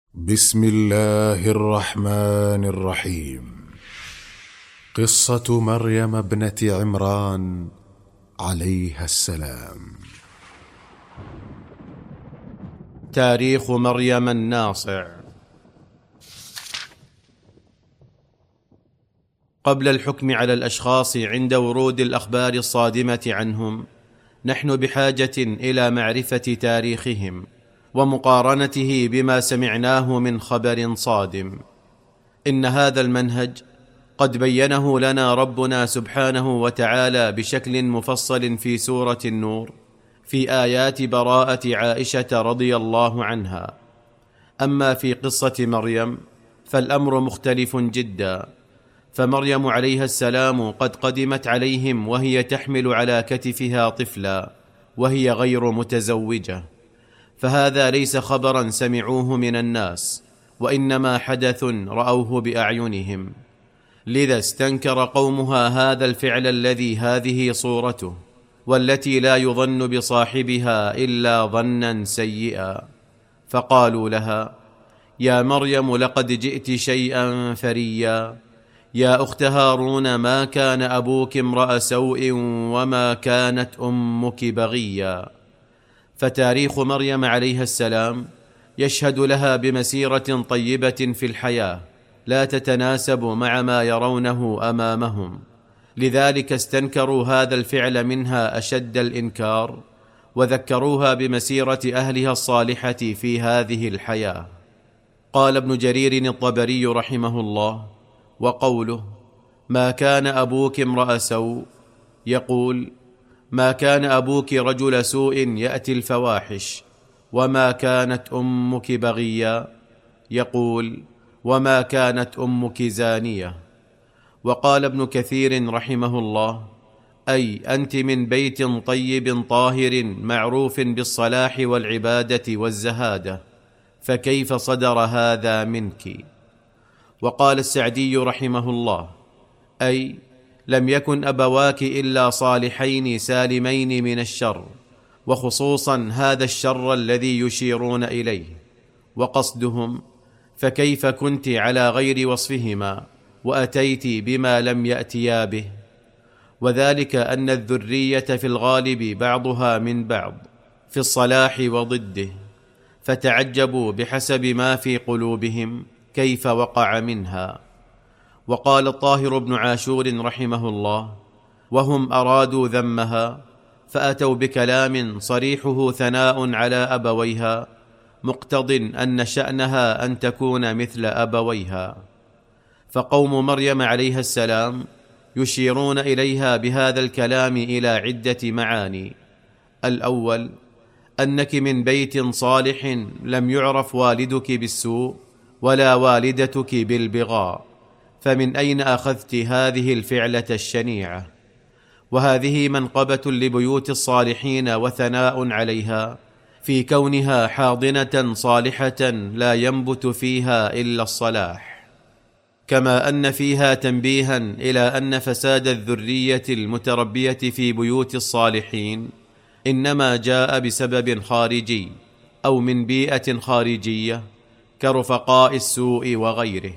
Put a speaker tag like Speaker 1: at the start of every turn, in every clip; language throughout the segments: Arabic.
Speaker 1: بسم الله الرحمن الرحيم. قصة مريم ابنة عمران عليها السلام.
Speaker 2: تاريخ مريم الناصع. قبل الحكم على الأشخاص عند ورود الأخبار الصادمة عنهم، نحن بحاجة إلى معرفة تاريخهم ومقارنته بما سمعناه من خبر صادم. إن هذا المنهج قد بينه لنا ربنا سبحانه وتعالى بشكل مفصل في سورة النور في آيات براءة عائشة رضي الله عنها. أما في قصة مريم فالأمر مختلف جدا، فمريم عليها السلام قد قدمت عليهم وهي تحمل على كتفها طفلا وهي غير متزوجة، فهذا ليس خبرا سمعوه من الناس، وإنما حدث رأوه بأعينهم. لذا استنكر قومها هذا الفعل الذي هذه صورته، والتي لا يظن بصاحبها إلا ظنا سيئا، فقالوا لها: يا مريم لقد جئت شيئا فريا، يا أخت هارون ما كان أبوك امرأ سوء وما كانت أمك بغيا. فتاريخ مريم عليها السلام يشهد لها بمسيرة طيبة في الحياة لا تتناسب مع ما يرونه أمامهم، لذلك استنكروا هذا الفعل منها أشد الإنكار، وذكروها بمسيرة أهلها الصالحة في هذه الحياة. قال ابن جرير الطبري رحمه الله: وقوله ما كان أبوك امرأ سوء، يقول: ما كان أبوك رجل سوء يأتي الفواحش، وما كانت أمك بغيا، يقول: وما كانت أمك زانية. وقال ابن كثير رحمه الله: أي أنت من بيت طيب طاهر معروف بالصلاح والعبادة والزهادة، فكيف صدر هذا منك؟ وقال السعدي رحمه الله: أي لم يكن أبواك إلا صالحين سالمين من الشر، وخصوصا هذا الشر الذي يشيرون إليه، وقصدهم فكيف كنت على غير وصفهما وأتيت بما لم يأتيا به، وذلك أن الذرية في الغالب بعضها من بعض في الصلاح وضده، فتعجبوا بحسب ما في قلوبهم كيف وقع منها. وقال الطاهر بن عاشور رحمه الله: وهم أرادوا ذمها فأتوا بكلام صريحه ثناء على أبويها، مقتض أن شأنها أن تكون مثل أبويها. فقوم مريم عليها السلام يشيرون إليها بهذا الكلام إلى عدة معاني. الأول: أنك من بيت صالح لم يعرف والدك بالسوء ولا والدتك بالبغاء، فمن أين أخذت هذه الفعلة الشنيعة؟ وهذه منقبة لبيوت الصالحين وثناء عليها في كونها حاضنة صالحة لا ينبت فيها إلا الصلاح، كما أن فيها تنبيها إلى أن فساد الذرية المتربية في بيوت الصالحين إنما جاء بسبب خارجي أو من بيئة خارجية كرفقاء السوء وغيره.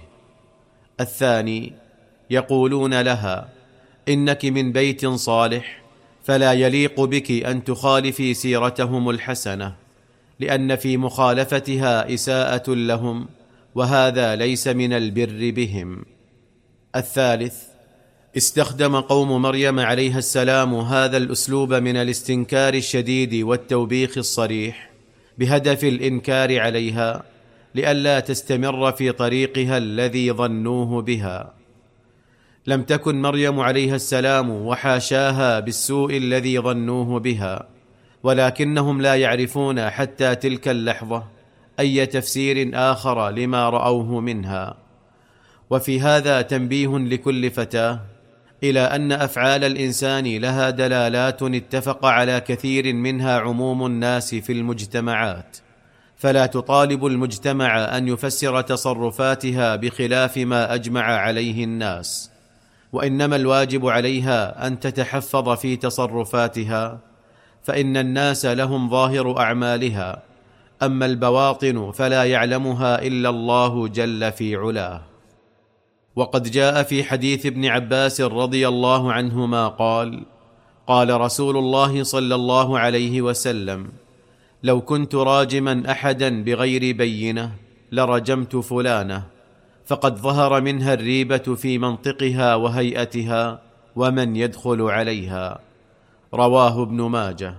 Speaker 2: الثاني: يقولون لها: إنك من بيت صالح، فلا يليق بك أن تخالفي سيرتهم الحسنة، لأن في مخالفتها إساءة لهم، وهذا ليس من البر بهم. الثالث: استخدم قوم مريم عليها السلام هذا الأسلوب من الاستنكار الشديد والتوبيخ الصريح بهدف الإنكار عليها، لئلا تستمر في طريقها الذي ظنوه بها. لم تكن مريم عليها السلام وحاشاها بالسوء الذي ظنوه بها، ولكنهم لا يعرفون حتى تلك اللحظة أي تفسير آخر لما رأوه منها. وفي هذا تنبيه لكل فتاة إلى أن أفعال الإنسان لها دلالات اتفق على كثير منها عموم الناس في المجتمعات، فلا تطالب المجتمع أن يفسر تصرفاتها بخلاف ما أجمع عليه الناس، وإنما الواجب عليها أن تتحفظ في تصرفاتها، فإن الناس لهم ظاهر أعمالها، أما البواطن فلا يعلمها إلا الله جل في علاه. وقد جاء في حديث ابن عباس رضي الله عنهما قال: قال رسول الله صلى الله عليه وسلم: لو كنت راجما أحدا بغير بينة لرجمت فلانة، فقد ظهر منها الريبة في منطقها وهيئتها ومن يدخل عليها. رواه ابن ماجه.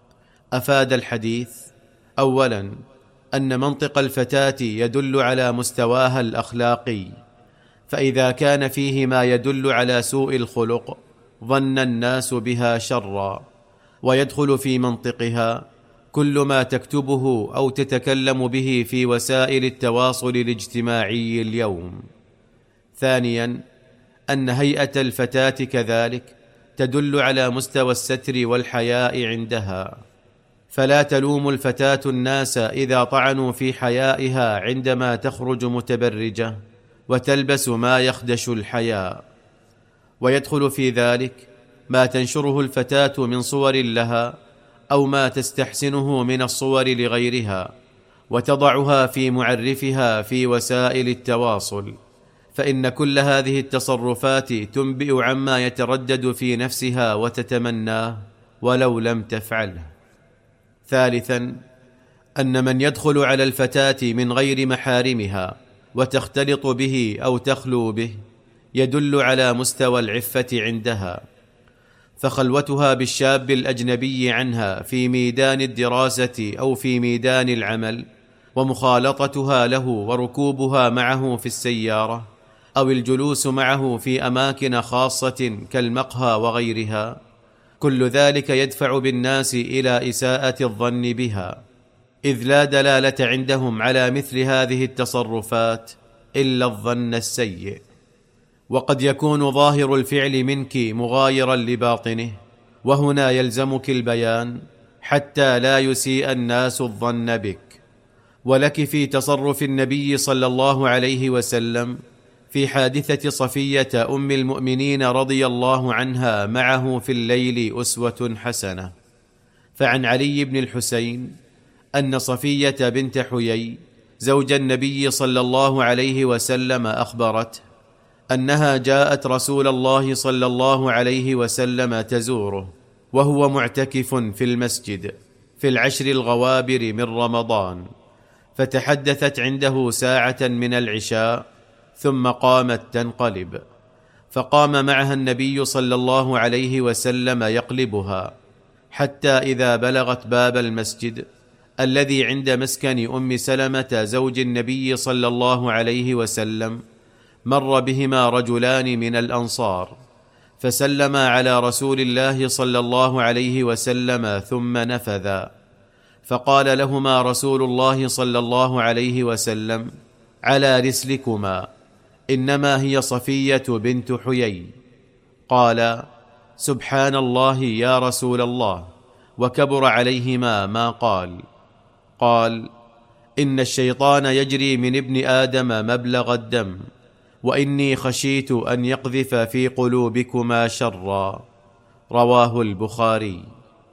Speaker 2: أفاد الحديث: أولا أن منطق الفتاة يدل على مستواها الأخلاقي، فإذا كان فيه ما يدل على سوء الخلق ظن الناس بها شرا، ويدخل في منطقها كل ما تكتبه أو تتكلم به في وسائل التواصل الاجتماعي اليوم. ثانيا أن هيئة الفتاة كذلك تدل على مستوى الستر والحياء عندها، فلا تلوم الفتاة الناس إذا طعنوا في حيائها عندما تخرج متبرجة وتلبس ما يخدش الحياء. ويدخل في ذلك ما تنشره الفتاة من صور لها أو ما تستحسنه من الصور لغيرها وتضعها في معرفها في وسائل التواصل، فإن كل هذه التصرفات تنبئ عما يتردد في نفسها وتتمناه ولو لم تفعله. ثالثا أن من يدخل على الفتاة من غير محارمها وتختلط به أو تخلو به يدل على مستوى العفة عندها، فخلوتها بالشاب الأجنبي عنها في ميدان الدراسة أو في ميدان العمل، ومخالطتها له وركوبها معه في السيارة أو الجلوس معه في أماكن خاصة كالمقهى وغيرها، كل ذلك يدفع بالناس إلى إساءة الظن بها، إذ لا دلالة عندهم على مثل هذه التصرفات إلا الظن السيء. وقد يكون ظاهر الفعل منك مغايرا لباطنه، وهنا يلزمك البيان حتى لا يسيء الناس الظن بك. ولك في تصرف النبي صلى الله عليه وسلم في حادثة صفية أم المؤمنين رضي الله عنها معه في الليل أسوة حسنة. فعن علي بن الحسين أن صفية بنت حيي زوج النبي صلى الله عليه وسلم أخبرته أنها جاءت رسول الله صلى الله عليه وسلم تزوره وهو معتكف في المسجد في العشر الغوابر من رمضان، فتحدثت عنده ساعة من العشاء ثم قامت تنقلب، فقام معها النبي صلى الله عليه وسلم يقلبها حتى إذا بلغت باب المسجد الذي عند مسكن أم سلمة زوج النبي صلى الله عليه وسلم مر بهما رجلان من الأنصار فسلما على رسول الله صلى الله عليه وسلم ثم نفذا، فقال لهما رسول الله صلى الله عليه وسلم: على رسلكما، إنما هي صفية بنت حيي. قال: سبحان الله يا رسول الله، وكبر عليهما ما قال. قال: إن الشيطان يجري من ابن آدم مبلغ الدم، وإني خشيت أن يقذف في قلوبكما شرا. رواه البخاري.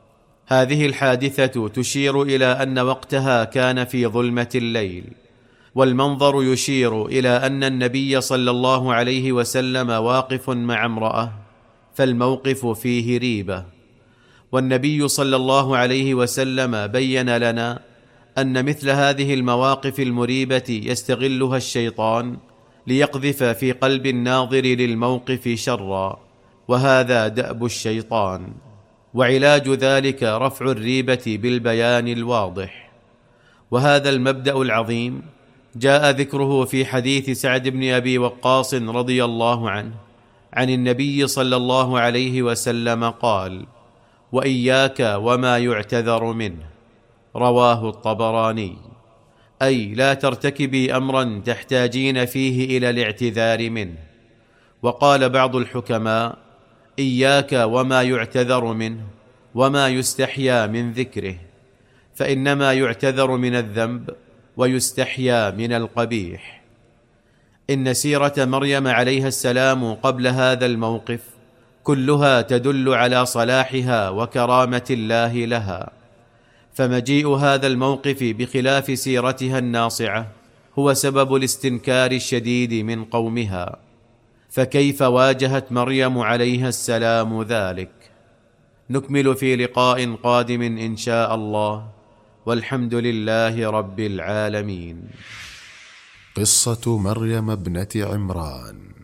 Speaker 2: هذه الحادثة تشير إلى أن وقتها كان في ظلمة الليل، والمنظر يشير إلى أن النبي صلى الله عليه وسلم واقف مع امرأة، فالموقف فيه ريبة. والنبي صلى الله عليه وسلم بين لنا أن مثل هذه المواقف المريبة يستغلها الشيطان ليقذف في قلب الناظر للموقف شرا، وهذا دأب الشيطان، وعلاج ذلك رفع الريبة بالبيان الواضح. وهذا المبدأ العظيم جاء ذكره في حديث سعد بن أبي وقاص رضي الله عنه عن النبي صلى الله عليه وسلم قال: وإياك وما يعتذر منه. رواه الطبراني. أي لا ترتكبي أمرا تحتاجين فيه إلى الاعتذار منه. وقال بعض الحكماء: إياك وما يعتذر منه وما يستحيا من ذكره، فإنما يعتذر من الذنب ويستحيا من القبيح. إن سيرة مريم عليها السلام قبل هذا الموقف كلها تدل على صلاحها وكرامة الله لها، فمجيء هذا الموقف بخلاف سيرتها الناصعه هو سبب الاستنكار الشديد من قومها، فكيف واجهت مريم عليها السلام ذلك؟ نكمل في لقاء قادم إن شاء الله، والحمد لله رب العالمين.
Speaker 1: قصة مريم ابنة عمران.